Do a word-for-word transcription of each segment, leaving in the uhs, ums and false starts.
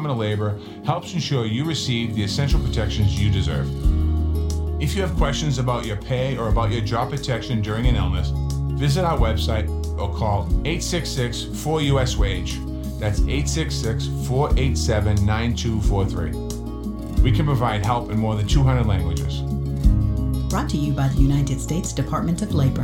Department of Labor helps ensure you receive the essential protections you deserve. If you have questions about your pay or about your job protection during an illness, visit our website or call eight six six four U S wage. That's eight six six four eight seven nine two four three. We can provide help in more than two hundred languages. Brought to you by the United States Department of Labor.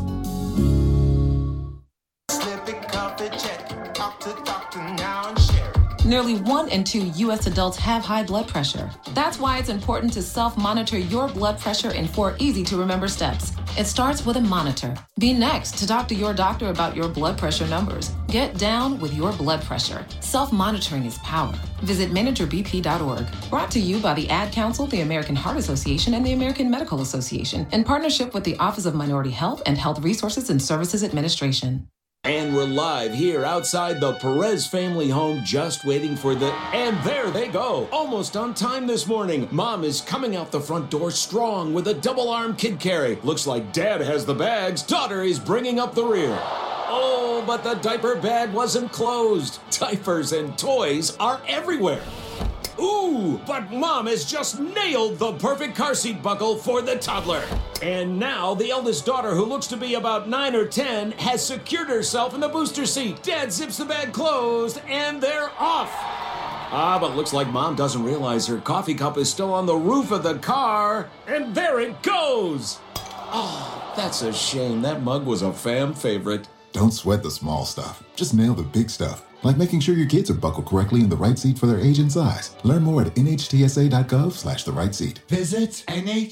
Nearly one in two U S adults have high blood pressure. That's why it's important to self-monitor your blood pressure in four easy-to-remember steps. It starts with a monitor. Be next to talk to your doctor about your blood pressure numbers. Get down with your blood pressure. Self-monitoring is power. Visit manager b p dot org. Brought to you by the Ad Council, the American Heart Association, and the American Medical Association, in partnership with the Office of Minority Health and Health Resources and Services Administration. And we're live here outside the Perez family home, just waiting for the... And there they go! Almost on time this morning. Mom is coming out the front door strong with a double-arm kid carry. Looks like Dad has the bags. Daughter is bringing up the rear. Oh, but the diaper bag wasn't closed. Diapers and toys are everywhere. Ooh, but Mom has just nailed the perfect car seat buckle for the toddler. And now the eldest daughter, who looks to be about nine or ten, has secured herself in the booster seat. Dad zips the bag closed, and they're off. Ah, but looks like Mom doesn't realize her coffee cup is still on the roof of the car. And there it goes. Oh, that's a shame. That mug was a fam favorite. Don't sweat the small stuff. Just nail the big stuff. Like making sure your kids are buckled correctly in the right seat for their age and size. Learn more at nhtsa.gov slash the right seat. Visit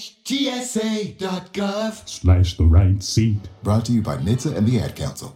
nhtsa.gov slash the right seat. Brought to you by N H T S A and the Ad Council.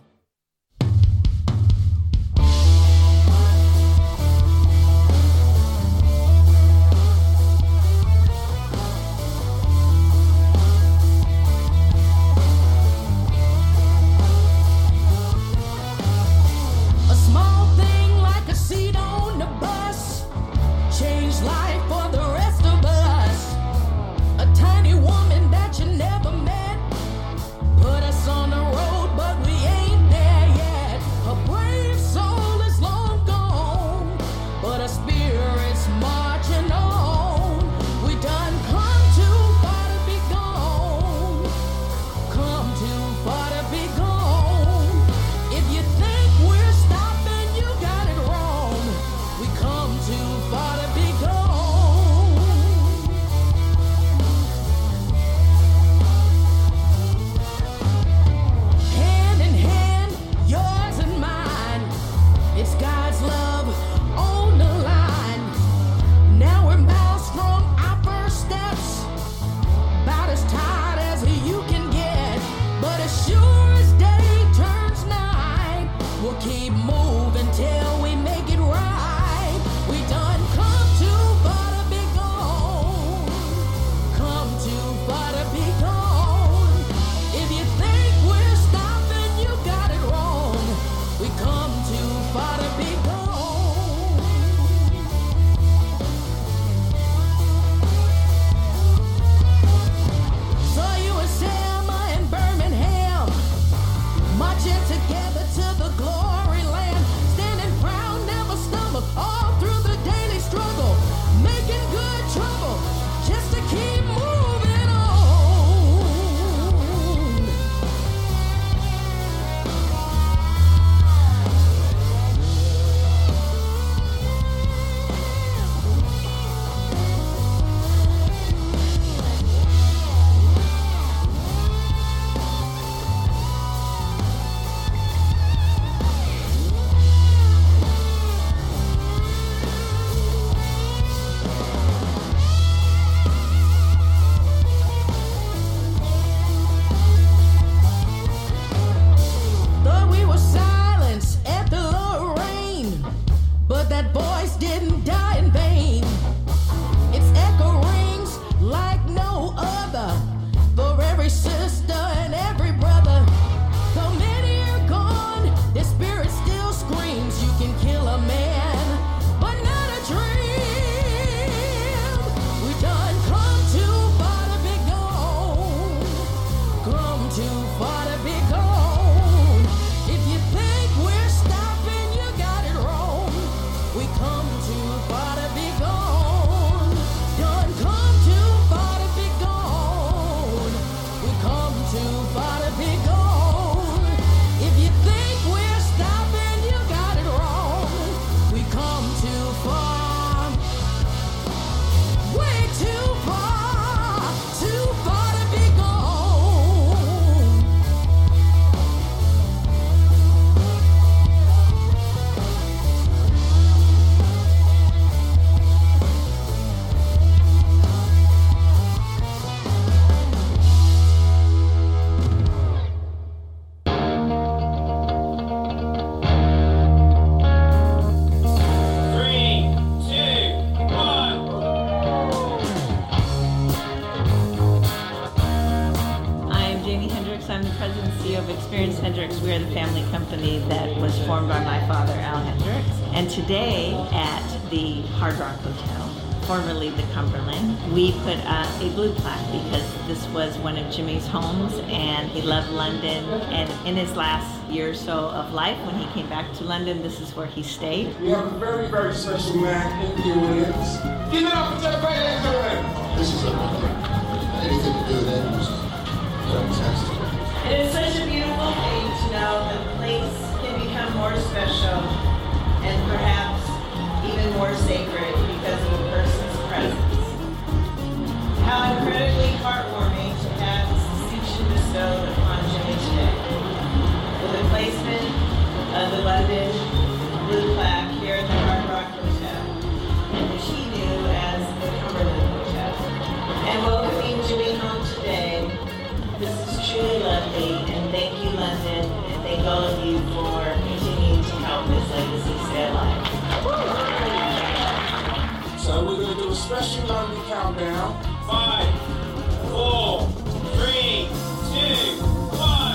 Come to company that was formed by my father, Al Hendricks. And today at the Hard Rock Hotel, formerly the Cumberland, we put uh, a blue plaque because this was one of Jimmy's homes and he loved London. And in his last year or so of life, when he came back to London, this is where he stayed. We have a very, very special man in here with us. Give it up for Jeff Van. This is a wonder. Anything to do with that was fantastic. It is such a beautiful thing to know that a place can become more special and perhaps even more sacred because of a person's presence. How incredibly heartwarming to have this distinction bestowed upon Jimmy today. With the placement of the London blue plaque here at the Hard Rock Hotel, which he knew as the Cumberland Hotel. And welcoming Jimmy home today, this is truly lovely, and thank you, London, and thank all of you for continuing to help this legacy stay alive. So we're going to do a special London countdown. Five, four, three, two, one.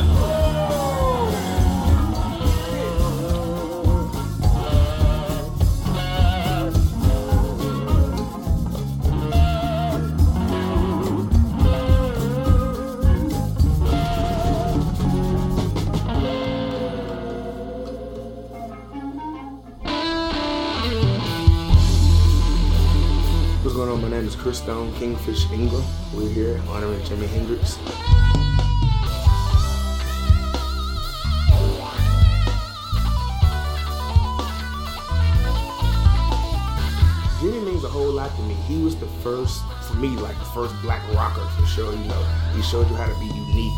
What's going on? My name is Chris Stone, Kingfish England. We're here honoring Jimi Hendrix. Jimmy means a whole lot to me. He was the first, for me, like the first black rocker for sure, you know. He showed you how to be unique.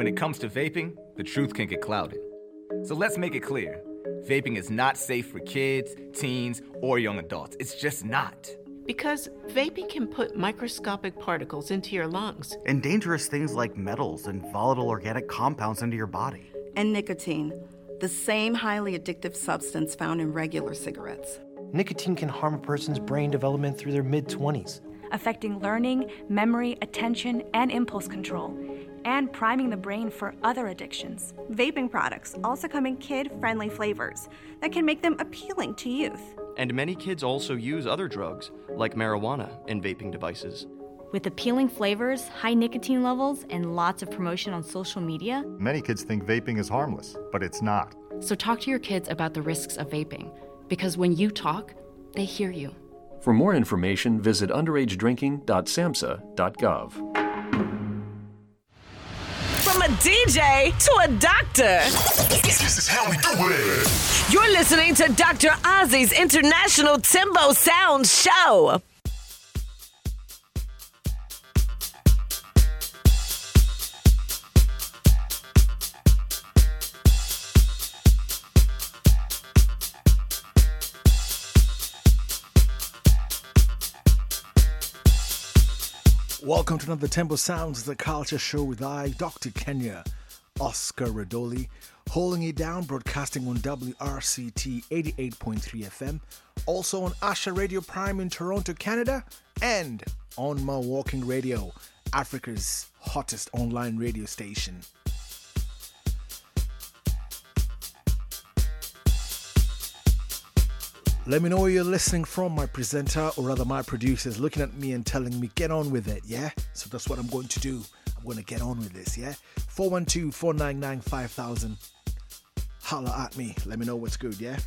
When it comes to vaping, the truth can get clouded. So let's make it clear. Vaping is not safe for kids, teens, or young adults. It's just not. Because vaping can put microscopic particles into your lungs. And dangerous things like metals and volatile organic compounds into your body. And nicotine, the same highly addictive substance found in regular cigarettes. Nicotine can harm a person's brain development through their mid-twenties, affecting learning, memory, attention, and impulse control, and priming the brain for other addictions. Vaping products also come in kid-friendly flavors that can make them appealing to youth. And many kids also use other drugs, like marijuana, in vaping devices. With appealing flavors, high nicotine levels, and lots of promotion on social media, many kids think vaping is harmless, but it's not. So talk to your kids about the risks of vaping, because when you talk, they hear you. For more information, visit underage drinking dot samhsa dot gov. From a D J to a doctor. This is how we do it. You're listening to Doctor Ozzy's International Timbo Sound Show. Welcome to another Tempo Sounds, the culture show with I, Doctor Kenya, Oscar Radoli, holding it down, broadcasting on W R C T eighty-eight point three F M, also on Asha Radio Prime in Toronto, Canada, and on My Walking Radio, Africa's hottest online radio station. Let me know where you're listening from. My presenter, or rather my producer, is looking at me and telling me, get on with it, yeah? So that's what I'm going to do. I'm going to get on with this, yeah? four one two, four nine nine, five thousand. Holla at me. Let me know what's good, yeah?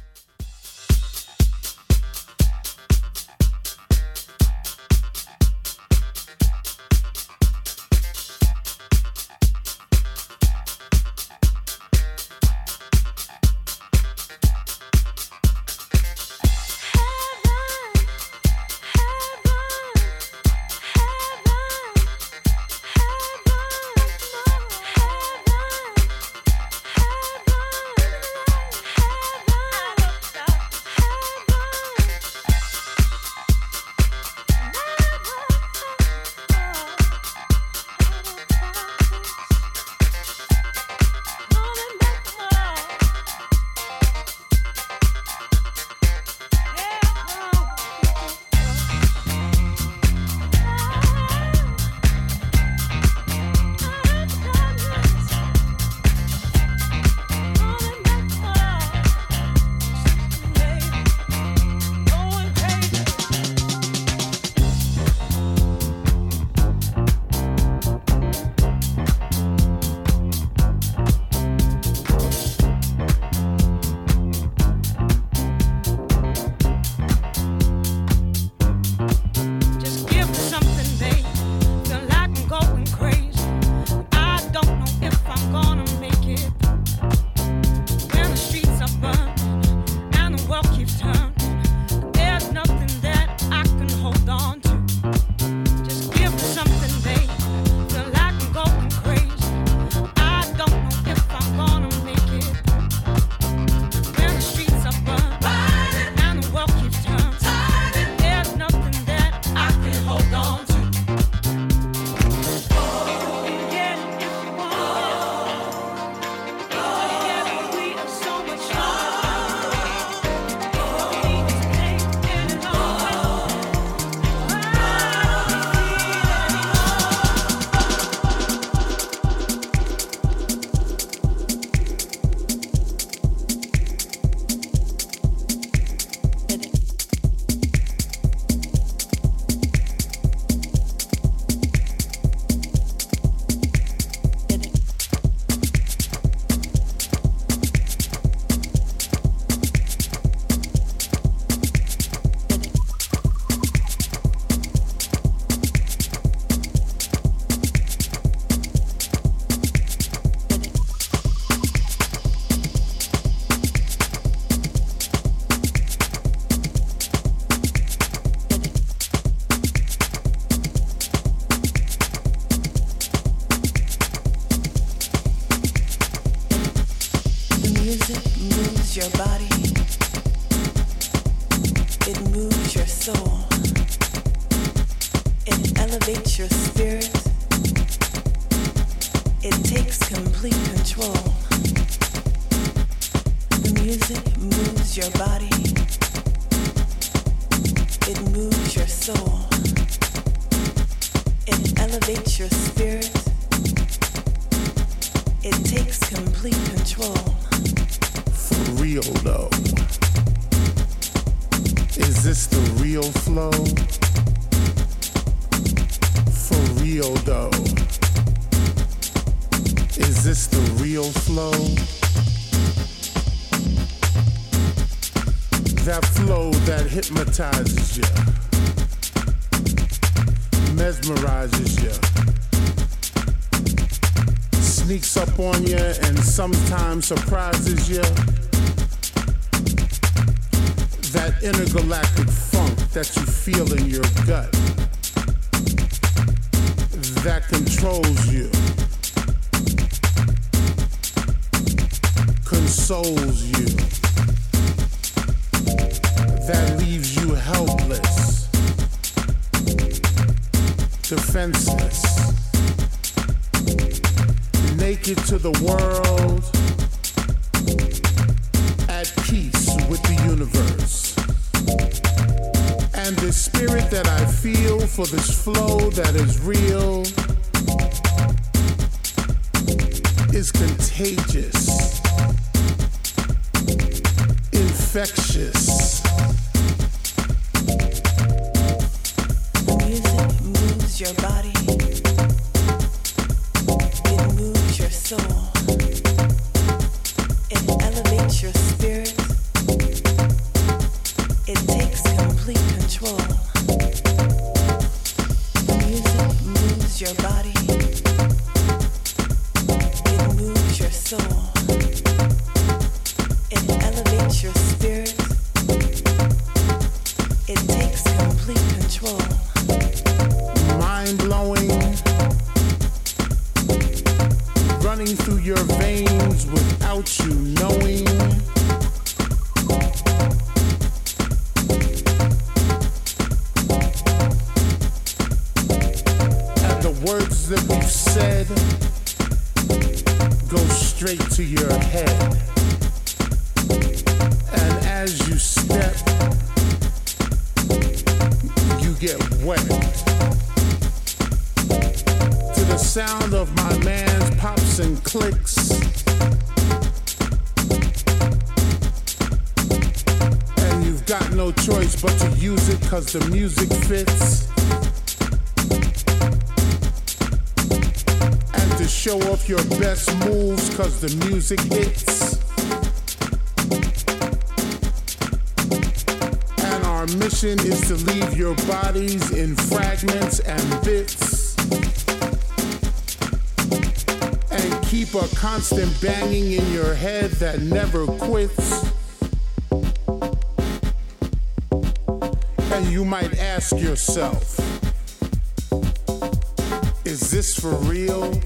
your body. It moves your soul. It elevates your spirit. It takes complete control. The music moves your body. It moves your soul. It elevates your spirit. It takes complete control. For real though. Is this the real flow? For real though. Is this the real flow? That flow that hypnotizes you, mesmerizes you, sneaks up on you and sometimes surprises you. That intergalactic funk that you feel in your gut, that controls you, consoles you, that leaves you helpless, defenseless, naked to the world, at peace with the universe. And the spirit that I feel for this flow that is real is contagious, infectious. The music moves your body. It moves your soul. It elevates your spirit. It takes complete control. The music moves your body. It moves your soul. It elevates your spirit. It takes complete control. Mind-blowing, running through your veins without you knowing. And the words that we've said go straight to your head. And as you step, you get wet. To the sound of my man's pops and clicks, and you've got no choice but to use it cause the music fits, and to show off your best moves cause the music hits. And our mission is to leave your bodies in fragments and bits, keep a constant banging in your head that never quits. And you might ask yourself, is this for real?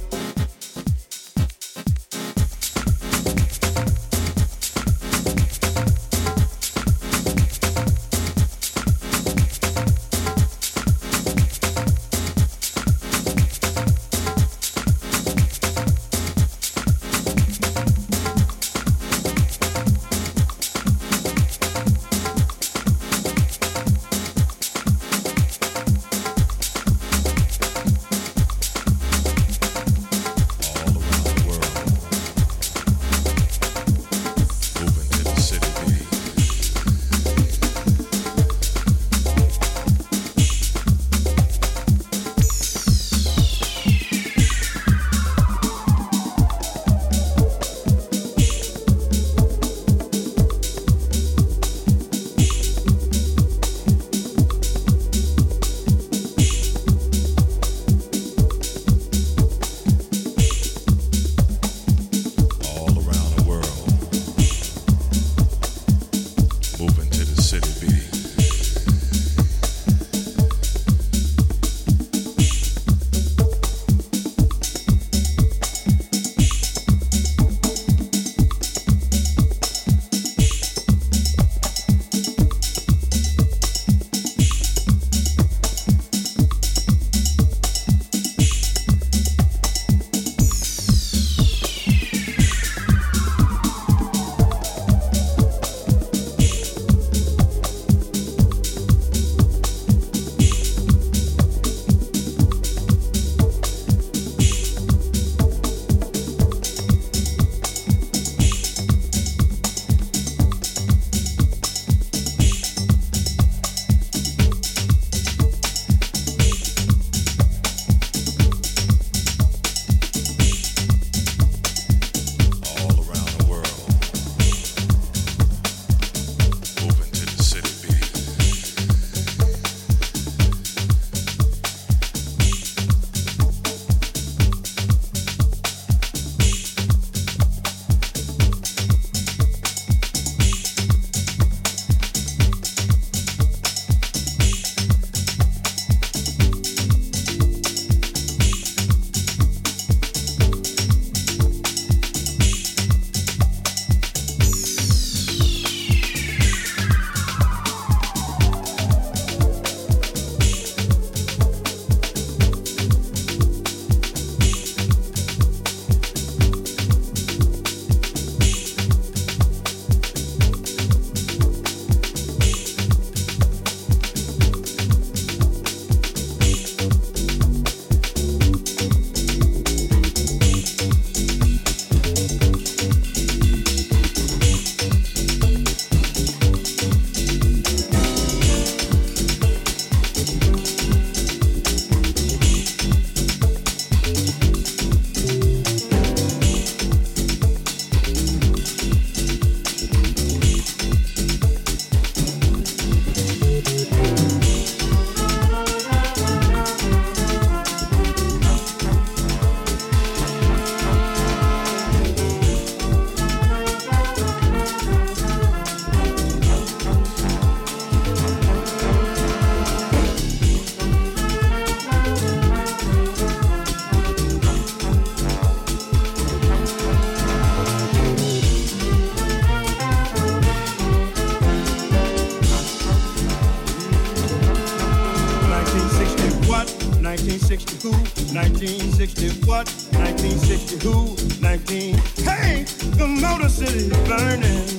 what? nineteen sixty who? nineteen sixty what? nineteen sixty who? nineteen. Hey, the Motor City is burning.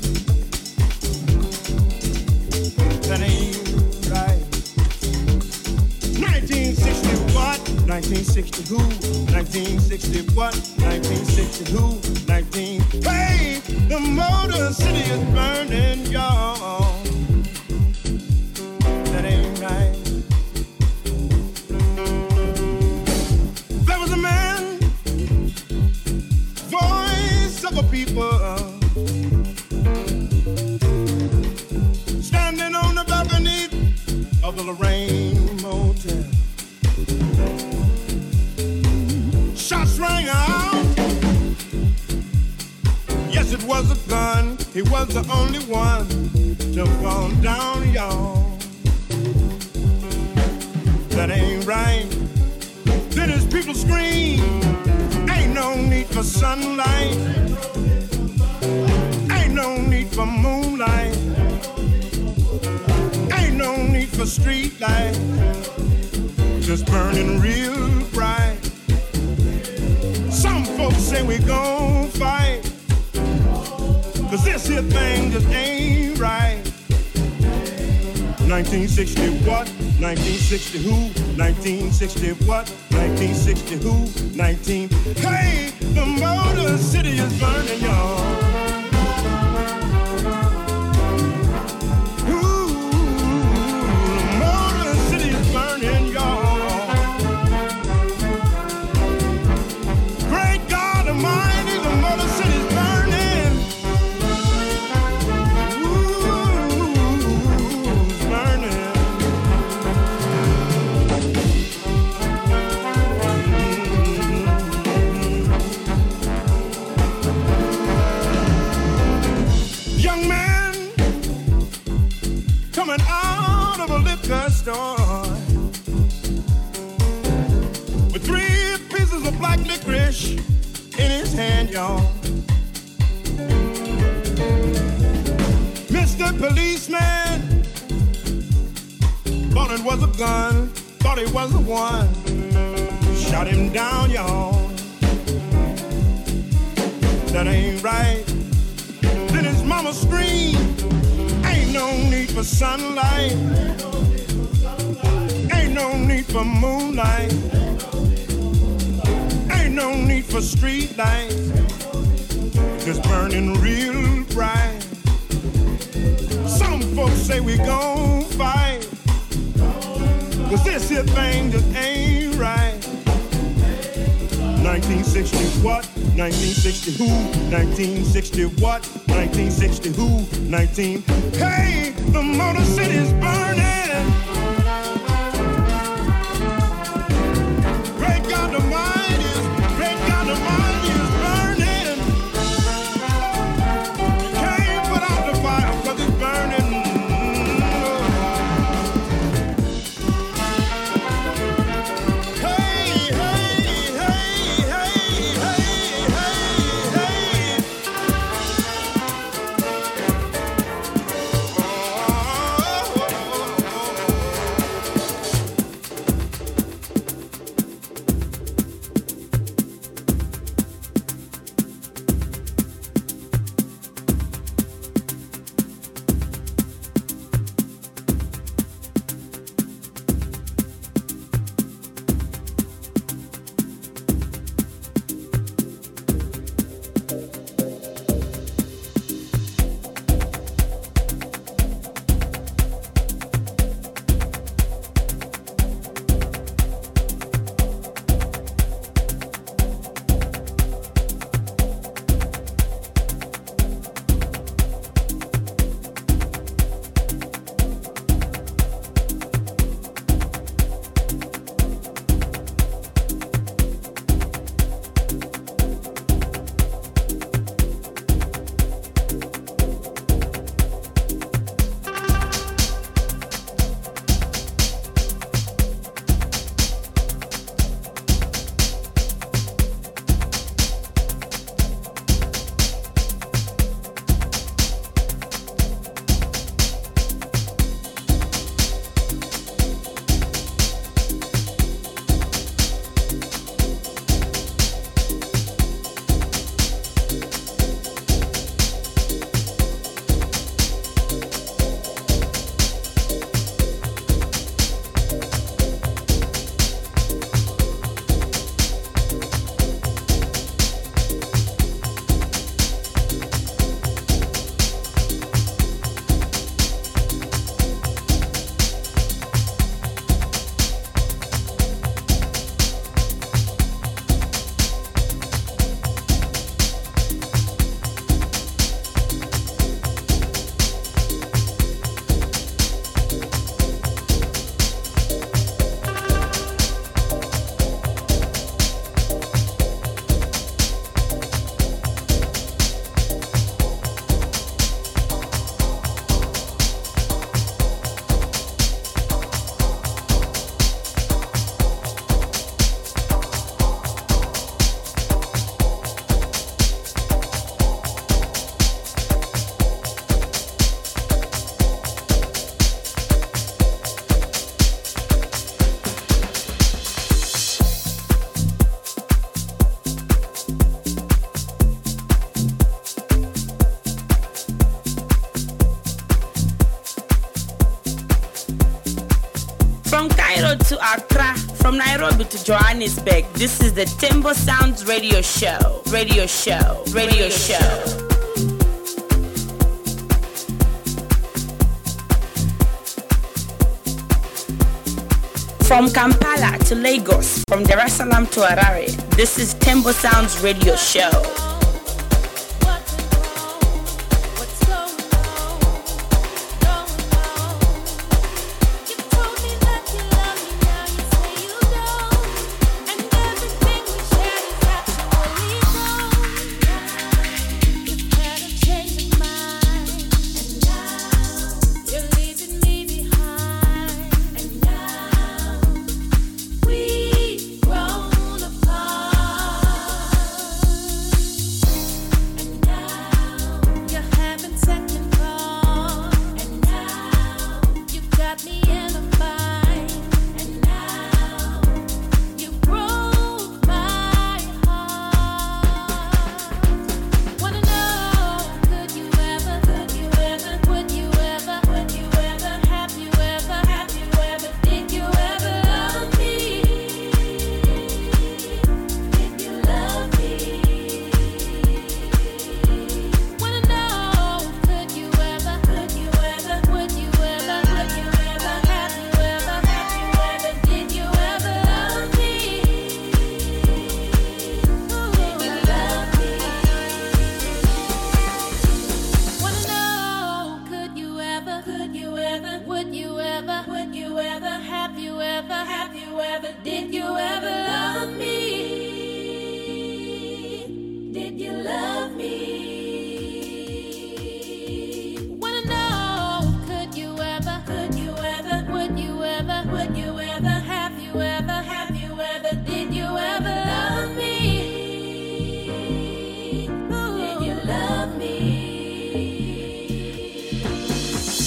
That ain't right. nineteen sixty what? nineteen sixty who? nineteen sixty what? nineteen sixty who? nineteen. Hey, the Motor City is burning, y'all. That ain't right. There was a man, voice of a people, standing on the balcony of the Lorraine Motel. Shots rang out. Yes, it was a gun. He was the only one to fall down, y'all. That ain't right. Then his people scream, ain't no need for sunlight, ain't no need for moonlight, ain't no need for street light, just burning real bright. Some folks say we gon' fight, cause this here thing just ain't right. nineteen sixty what? nineteen sixty who? nineteen sixty what? nineteen sixty who? nineteen. Hey, the Motor City is burning, y'all. Ooh, the Motor City is burning, y'all. Great God Almighty, the Motor City is burning. Ooh, it's burning. Young man coming out of a liquor store with three pieces of black licorice in his hand, y'all. Mister Policeman thought it was a gun, thought it was the one, shot him down, y'all. That ain't right. Then his mama screamed, ain't no need for sunlight, ain't no need for moonlight, ain't no need for street lights, just burning real bright. Some folks say we gon' fight, cause this here thing just ain't right. nineteen sixty what? nineteen sixty who? nineteen sixty what? nineteen sixty who? nineteen. Hey, the Motor City's burning. Great God Almighty, great God Almighty is burning. You can't put out the fire cause it's burning. From Cairo to Accra, from Nairobi to Johannesburg, this is the Tembo Sounds Radio Show. Radio Show. Radio Show. From Kampala to Lagos, from Dar es Salaam to Harare, this is Tembo Sounds Radio Show.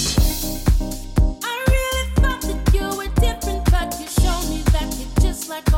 Like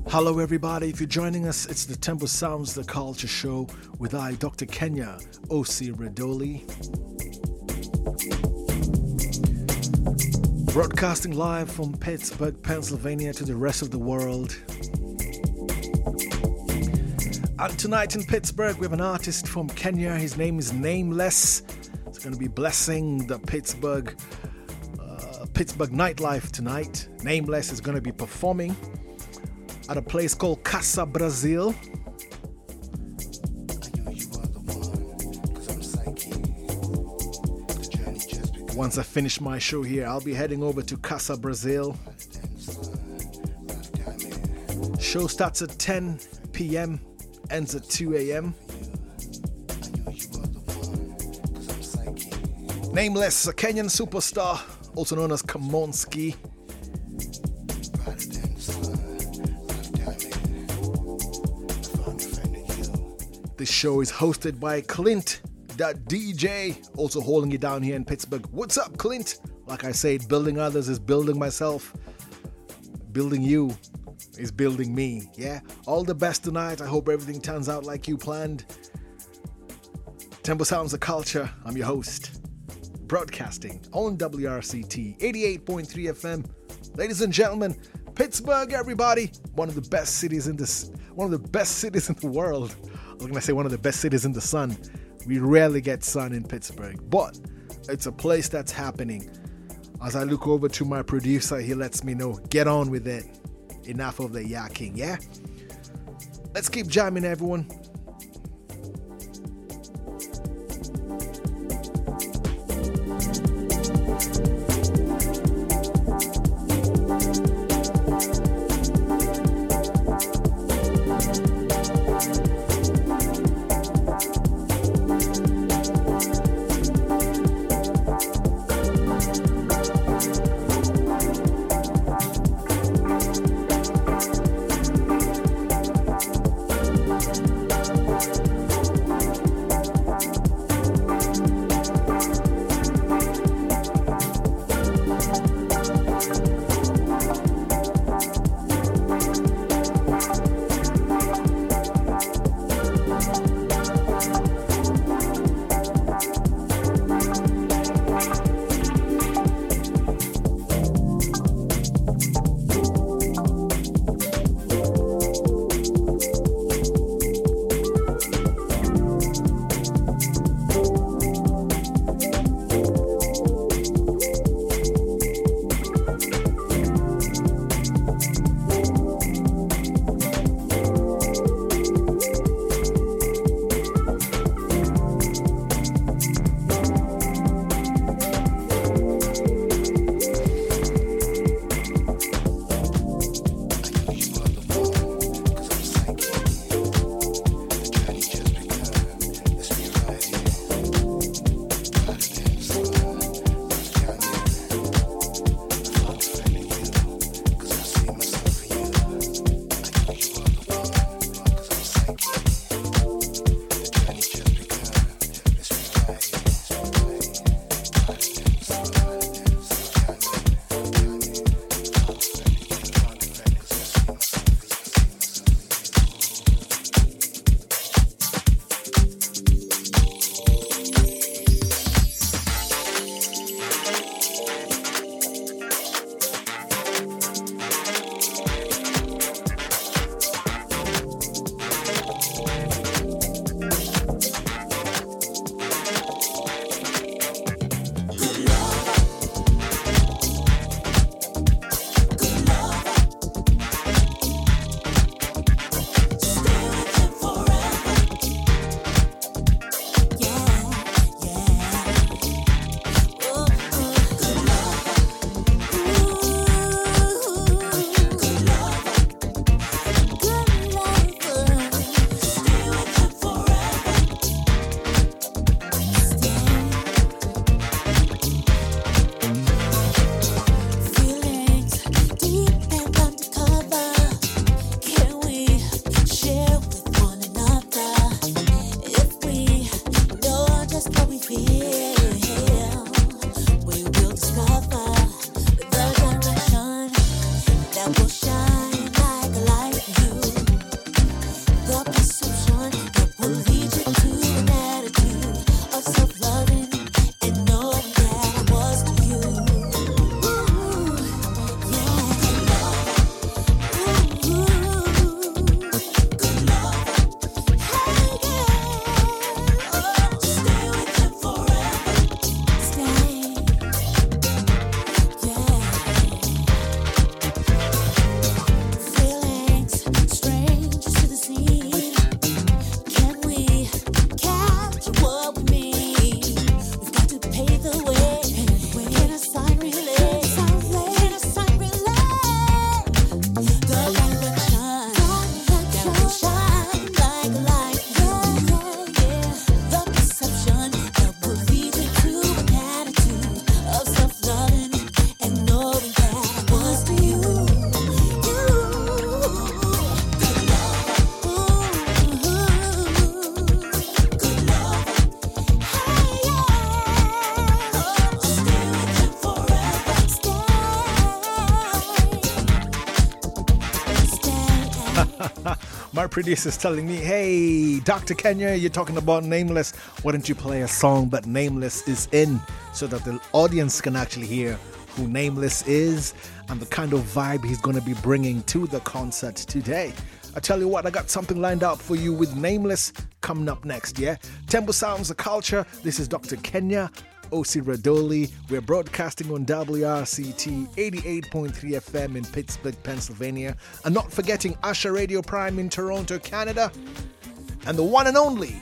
Hello everybody, if you're joining us, it's the Tempo Sounds the Culture Show with I, Doctor Kenya Osei-Radoli. Broadcasting live from Pittsburgh, Pennsylvania to the rest of the world. And tonight in Pittsburgh we have an artist from Kenya. His name is Nameless. He's going to be blessing the Pittsburgh uh, Pittsburgh nightlife tonight. Nameless is going to be performing at a place called Casa Brazil. Once I finish my show here, I'll be heading over to Casa Brazil. Show starts at ten p.m., ends at two a.m. Nameless, a Kenyan superstar, also known as Kamonski. This show is hosted by Clint, that D J, also holding it down here in Pittsburgh. What's up, Clint? Like I said, building others is building myself. Building you is building me, yeah? All the best tonight. I hope everything turns out like you planned. Tempo Sounds the Culture. I'm your host. Broadcasting on W R C T eighty-eight point three F M. Ladies and gentlemen, Pittsburgh, everybody. One of the best cities in this, one of the best cities in the world. I was going to say one of the best cities in the sun. We rarely get sun in Pittsburgh, but it's a place that's happening. As I look over to my producer, he lets me know, get on with it. Enough of the yakking, yeah? Let's keep jamming, everyone. My producer's telling me, hey, Doctor Kenya, you're talking about Nameless. Why don't you play a song that Nameless is in so that the audience can actually hear who Nameless is and the kind of vibe he's going to be bringing to the concert today. I tell you what, I got something lined up for you with Nameless coming up next, yeah? Tembo Sounds the Culture. This is Doctor Kenya Osirudoli. We're broadcasting on W R C T eighty-eight point three F M in Pittsburgh, Pennsylvania. And not forgetting Usher Radio Prime in Toronto, Canada. And the one and only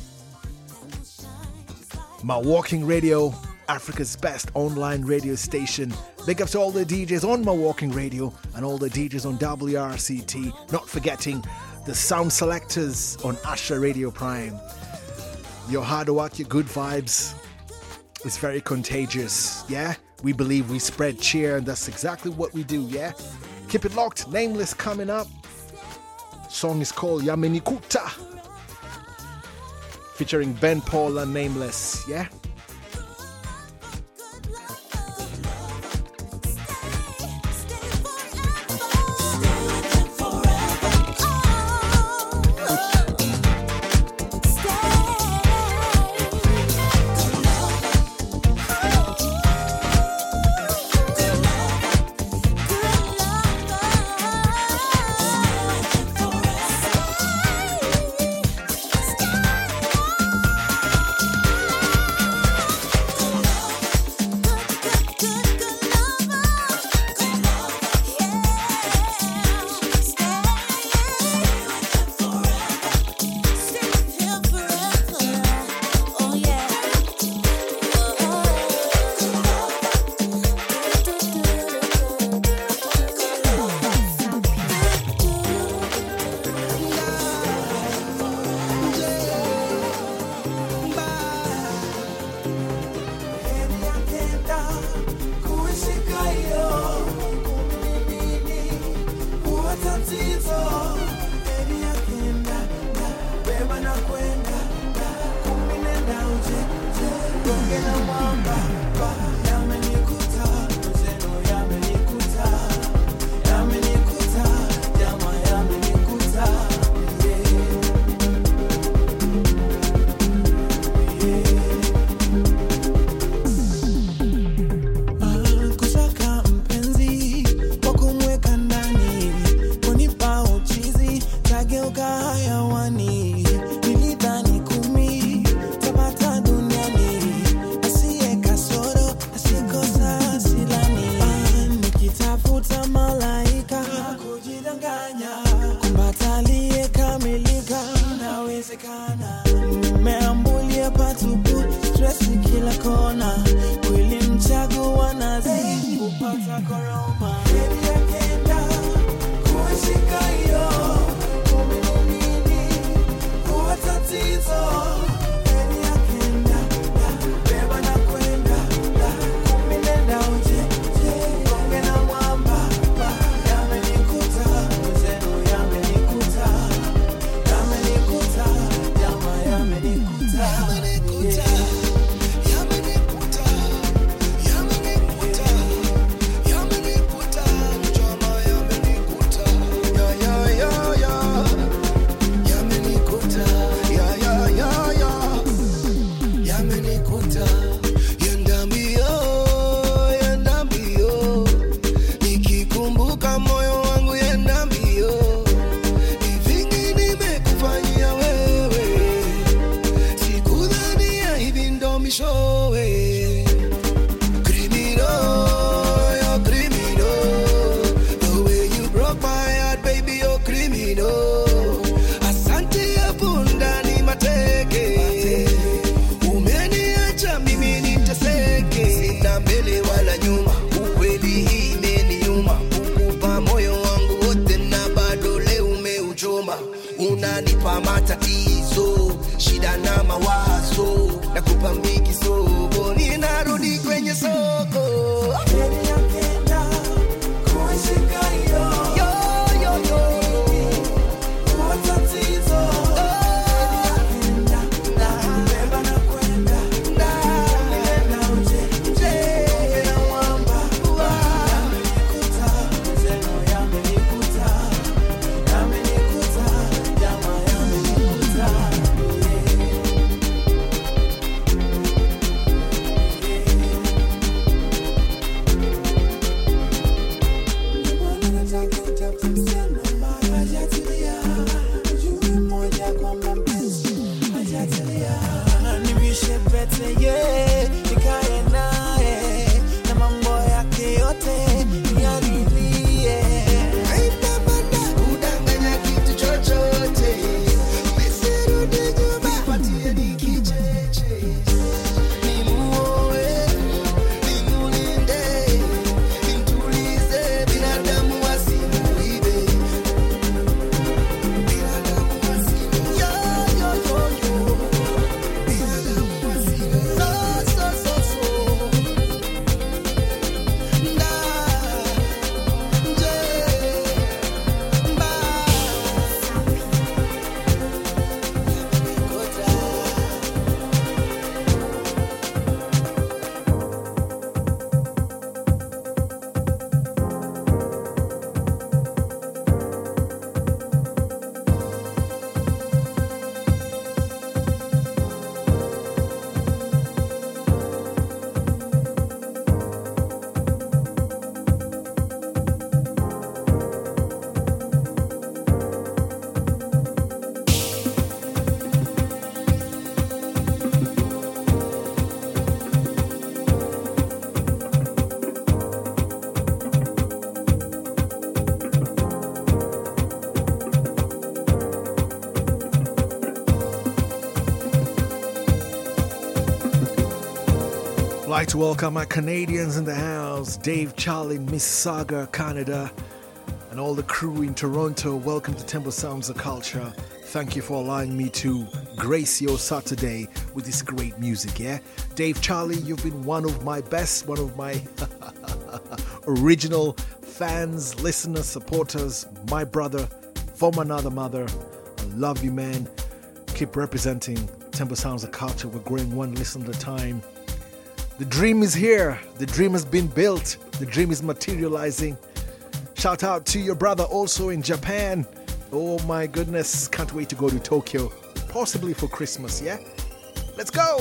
Mawalking Radio, Africa's best online radio station. Big up to all the D Js on Mawalking Radio and all the D Js on W R C T. Not forgetting the sound selectors on Usher Radio Prime. Your hard work, your good vibes. It's very contagious, yeah? We believe we spread cheer, and that's exactly what we do, yeah? Keep it locked. Nameless coming up. Song is called Yamenikuta, featuring Ben Paul and Nameless, yeah? like to welcome my Canadians in the house, Dave, Charlie, Mississauga, Canada, and all the crew in Toronto. Welcome to Temple Sounds of Culture. Thank you for allowing me to grace your Saturday with this great music, yeah? Dave, Charlie, you've been one of my best, one of my original fans, listeners, supporters, my brother from another mother. I love you, man. Keep representing Temple Sounds of Culture. We're growing one listen at a time. The dream is here. The dream has been built. The dream is materializing. Shout out to your brother also in Japan. Oh my goodness. Can't wait to go to Tokyo. Possibly for Christmas, yeah? Let's go!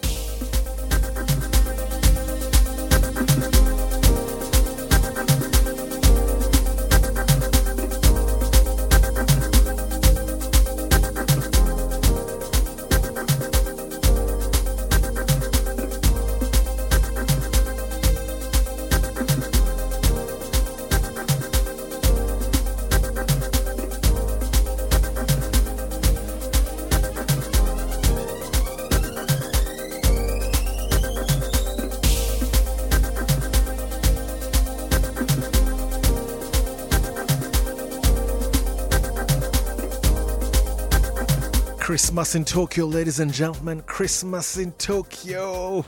Christmas in Tokyo, ladies and gentlemen. Christmas in Tokyo.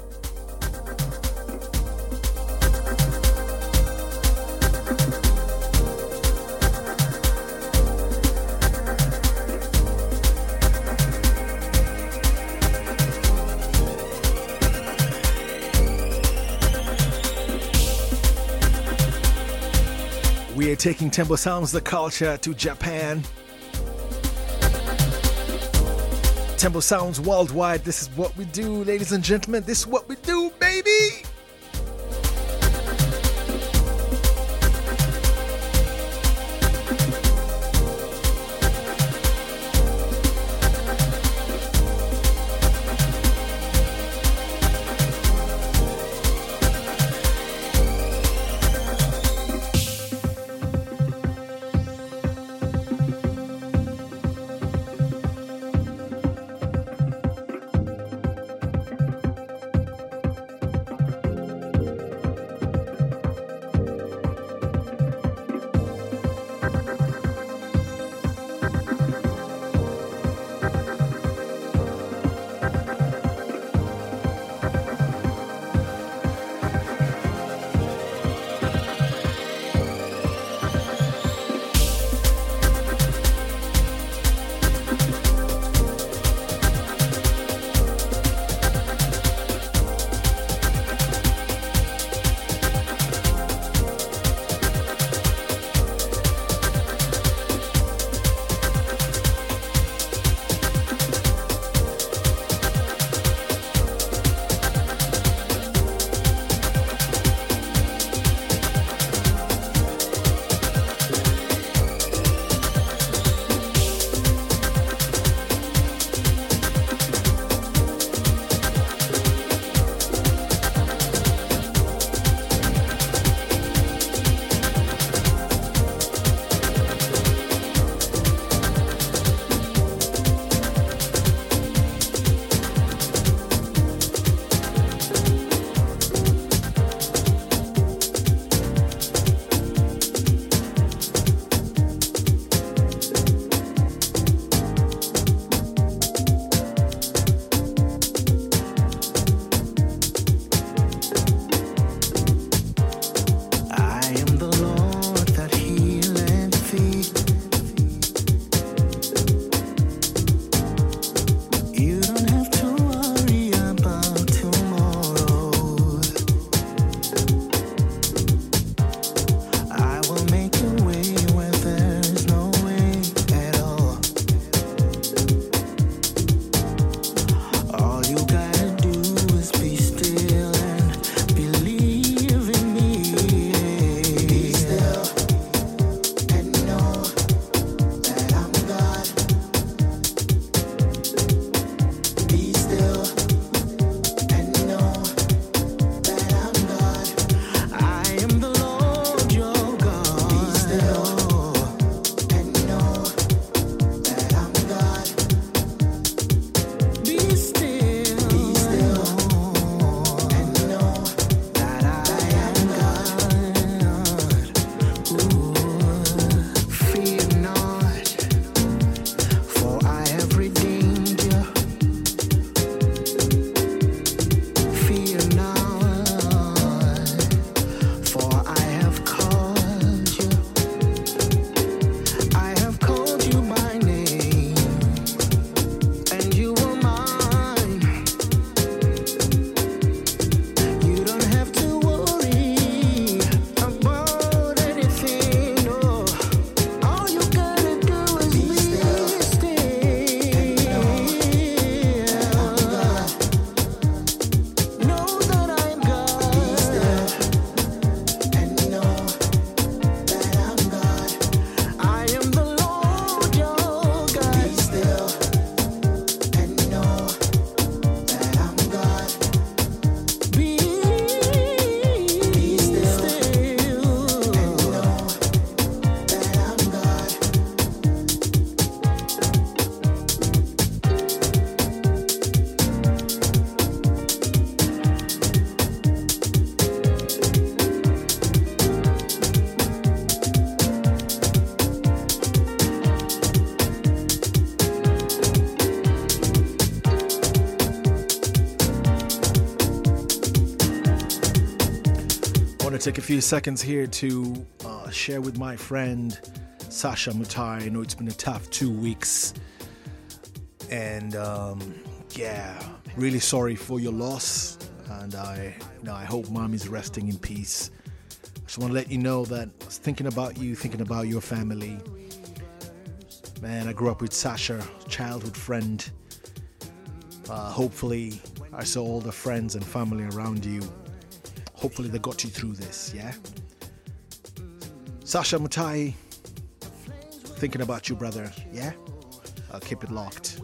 We are taking Temple Sounds the culture to Japan. Temple Sounds worldwide. This is what we do, ladies and gentlemen. This is what we do, baby. to take a few seconds here to uh, share with my friend Sasha Mutai. I know it's been a tough two weeks. And um, yeah, really sorry for your loss. And I, you know, I hope Mom is resting in peace. I just want to let you know that I was thinking about you, thinking about your family. Man, I grew up with Sasha, childhood friend. Uh, hopefully, I saw all the friends and family around you. Hopefully, they got you through this, yeah? Sasha Mutai, thinking about you, brother, yeah? I'll keep it locked.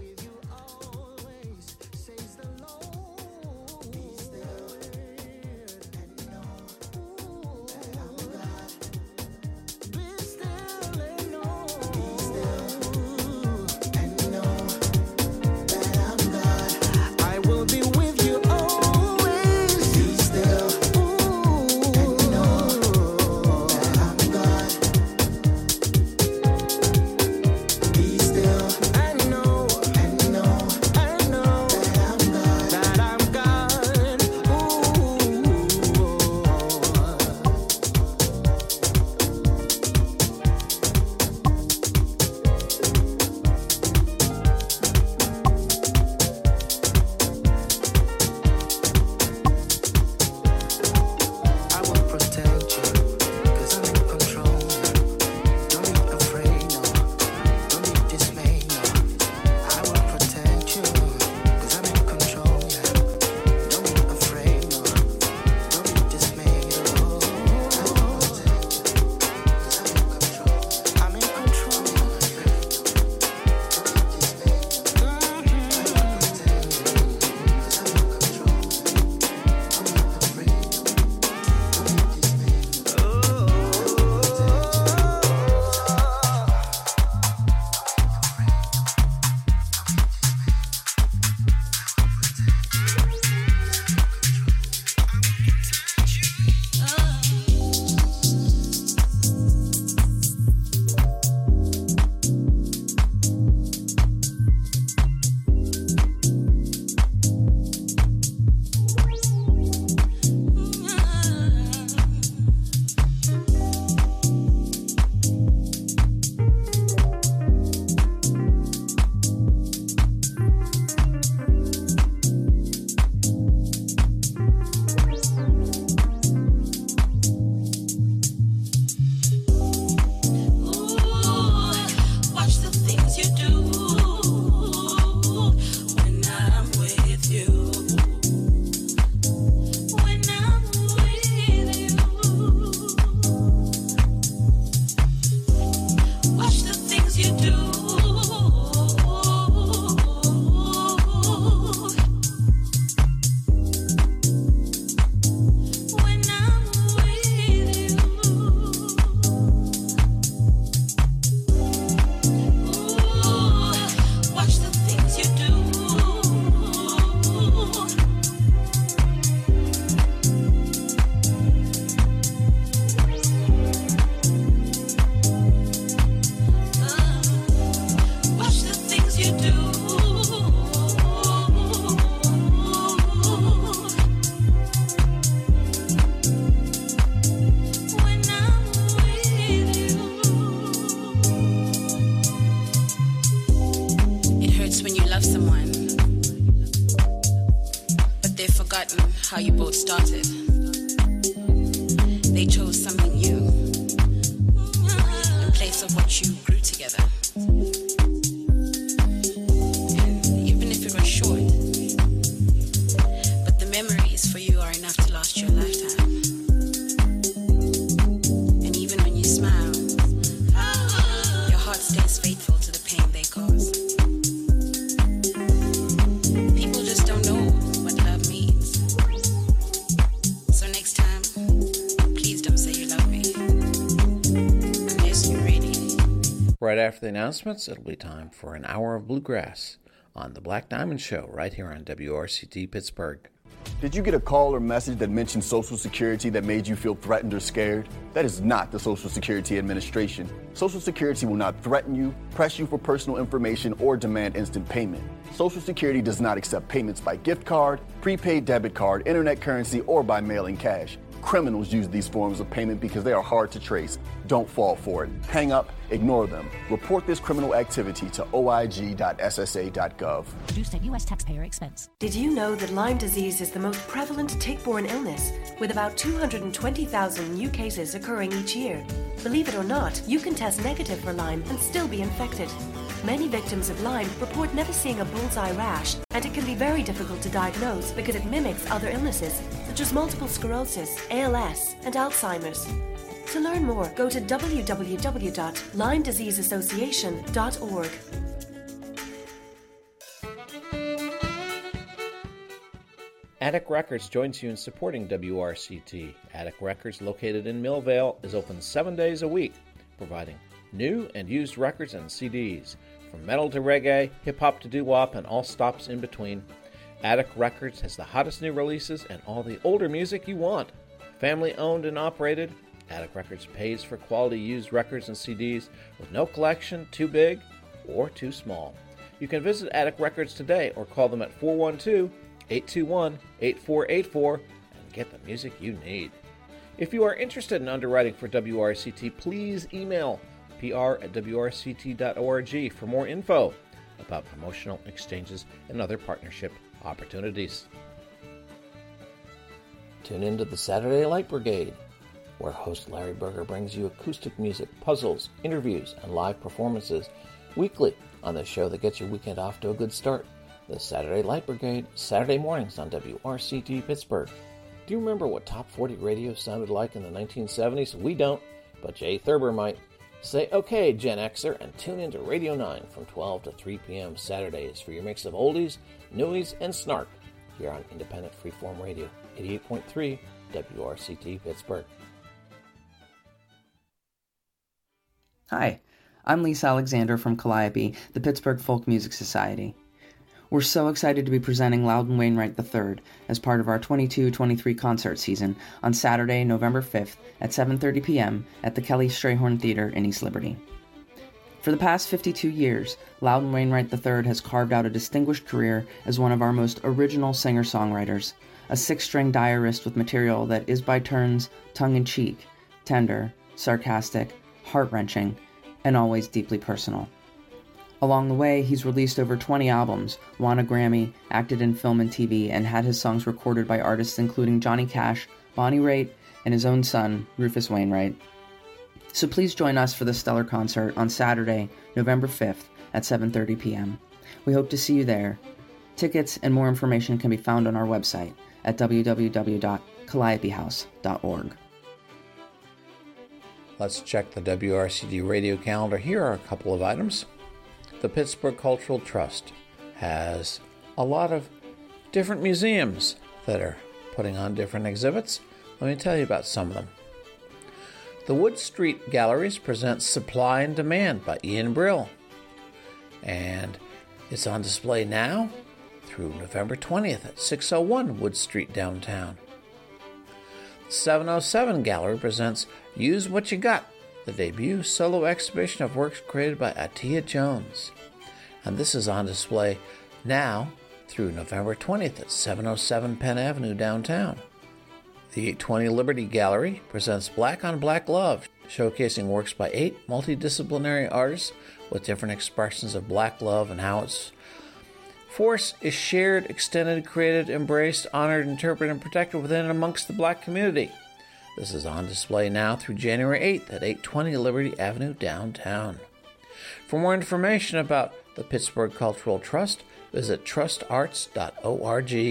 How you both started. They chose something new in place of what you grew together. And even if it was short, but the memories for you are enough to last your lifetime. And even when you smile, your heart stays faithful to the pain they cause. People just don't know what love means. So next time, please don't say you love me unless you're ready. Right after the announcements, it'll be time for an hour of bluegrass on the Black Diamond Show right here on W R C T Pittsburgh. Did you get a call or message that mentioned Social Security that made you feel threatened or scared? That is not the Social Security Administration. Social Security will not threaten you, press you for personal information, or demand instant payment. Social Security does not accept payments by gift card, prepaid debit card, internet currency, or by mailing cash. Criminals use these forms of payment because they are hard to trace. Don't fall for it. Hang up, ignore them. Report this criminal activity to O I G dot S S A dot gov. Produced at U S taxpayer expense. Did you know that Lyme disease is the most prevalent tick-borne illness, with about two hundred twenty thousand new cases occurring each year? Believe it or not, you can test negative for Lyme and still be infected. Many victims of Lyme report never seeing a bullseye rash, and it can be very difficult to diagnose because it mimics other illnesses, such as multiple sclerosis, A L S, and Alzheimer's. To learn more, go to w w w dot lyme disease association dot org. Attic Records joins you in supporting W R C T. Attic Records, located in Millvale, is open seven days a week, providing new and used records and C Ds. From metal to reggae, hip-hop to doo-wop, and all stops in between, Attic Records has the hottest new releases and all the older music you want. Family owned and operated, Attic Records pays for quality used records and C Ds with no collection too big or too small. You can visit Attic Records today or call them at four one two, eight two one, eight four eight four and get the music you need. If you are interested in underwriting for W R C T, please email P R at W R C T dot org for more info about promotional exchanges and other partnership opportunities. Tune in to the Saturday Light Brigade, where host Larry Berger brings you acoustic music, puzzles, interviews, and live performances weekly on the show that gets your weekend off to a good start. The Saturday Light Brigade, Saturday mornings on W R C T Pittsburgh. Do you remember what Top forty radio sounded like in the nineteen seventies? We don't, but Jay Thurber might. Say okay, Gen Xer, and tune into Radio nine from twelve to three p.m. Saturdays for your mix of oldies, newies, and snark here on Independent Freeform Radio, eighty-eight point three W R C T Pittsburgh. Hi, I'm Lisa Alexander from Calliope, the Pittsburgh Folk Music Society. We're so excited to be presenting Loudon Wainwright the third as part of our twenty-two twenty-three concert season on Saturday, November fifth at seven thirty p.m. at the Kelly Strayhorn Theater in East Liberty. For the past fifty-two years, Loudon Wainwright the third has carved out a distinguished career as one of our most original singer-songwriters, a six-string diarist with material that is by turns tongue-in-cheek, tender, sarcastic, heart-wrenching, and always deeply personal. Along the way, he's released over twenty albums, won a Grammy, acted in film and T V, and had his songs recorded by artists including Johnny Cash, Bonnie Raitt, and his own son, Rufus Wainwright. So please join us for the stellar concert on Saturday, November fifth at seven thirty p.m. We hope to see you there. Tickets and more information can be found on our website at w w w dot calliope house dot org. Let's check the W R C T radio calendar. Here are a couple of items. The Pittsburgh Cultural Trust has a lot of different museums that are putting on different exhibits. Let me tell you about some of them. The Wood Street Galleries presents Supply and Demand by Ian Brill. And it's on display now through November twentieth at six oh one Wood Street downtown. The seven oh seven Gallery presents Use What You Got, the debut solo exhibition of works created by Atia Jones. And this is on display now through November twentieth at seven oh seven Penn Avenue downtown. The eight twenty Liberty Gallery presents Black on Black Love, showcasing works by eight multidisciplinary artists with different expressions of black love and how its force is shared, extended, created, embraced, honored, interpreted, and protected within and amongst the black community. This is on display now through January eighth at eight twenty Liberty Avenue downtown. For more information about the Pittsburgh Cultural Trust, visit trust arts dot org.